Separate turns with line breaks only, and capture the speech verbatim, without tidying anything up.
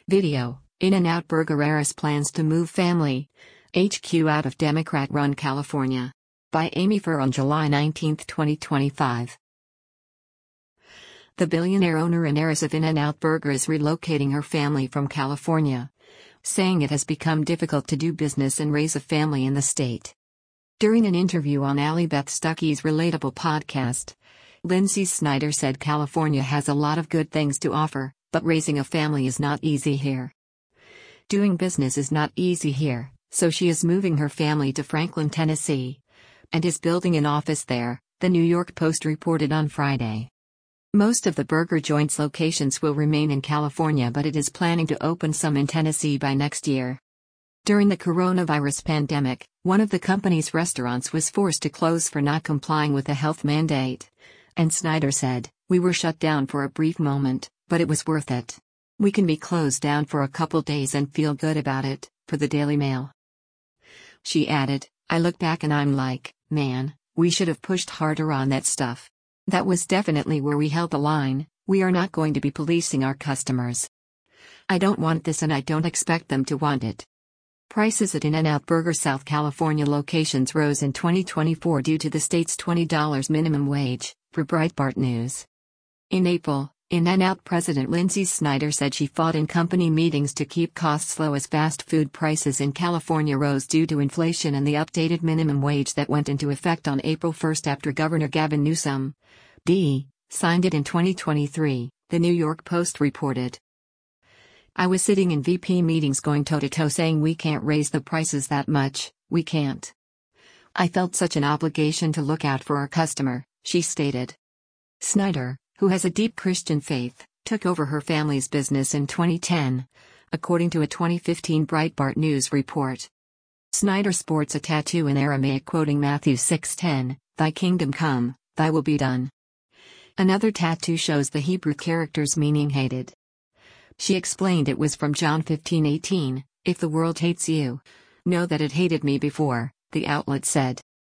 Video: In-N-Out Burger heiress plans to move family H Q out of Democrat-run California. By Amy Furr on July nineteenth, twenty twenty-five. The billionaire owner and heiress of In-N-Out Burger is relocating her family from California, saying it has become difficult to do business and raise a family in the state. During an interview on Allie Beth Stuckey's Relatable podcast, Lindsay Snyder said California has a lot of good things to offer, but raising a family is not easy here. Doing business is not easy here, so she is moving her family to Franklin, Tennessee, and is building an office there, the New York Post reported on Friday. Most of the burger joint's locations will remain in California, but it is planning to open some in Tennessee by next year. During the coronavirus pandemic, one of the company's restaurants was forced to close for not complying with a health mandate. And Snyder said, "We were shut down for a brief moment, but it was worth it. We can be closed down for a couple days and feel good about it," for the Daily Mail. She added, "I look back and I'm like, man, we should have pushed harder on that stuff. That was definitely where we held the line. We are not going to be policing our customers. I don't want this and I don't expect them to want it." Prices at In-N-Out Burger South California locations rose in twenty twenty-four due to the state's twenty dollars minimum wage, for Breitbart News. In April, In-N-Out President Lindsay Snyder said she fought in company meetings to keep costs low as fast food prices in California rose due to inflation and the updated minimum wage that went into effect on April first after Governor Gavin Newsom, D, signed it in twenty twenty-three, the New York Post reported. "I was sitting in V P meetings going toe-to-toe saying we can't raise the prices that much, we can't. I felt such an obligation to look out for our customer," she stated. Snyder, who has a deep Christian faith, took over her family's business in twenty ten, according to a twenty fifteen Breitbart News report. Snyder sports a tattoo in Aramaic quoting Matthew six ten, "Thy kingdom come, thy will be done." Another tattoo shows the Hebrew characters meaning hated. She explained it was from John fifteen eighteen, "If the world hates you, know that it hated me before," the outlet said.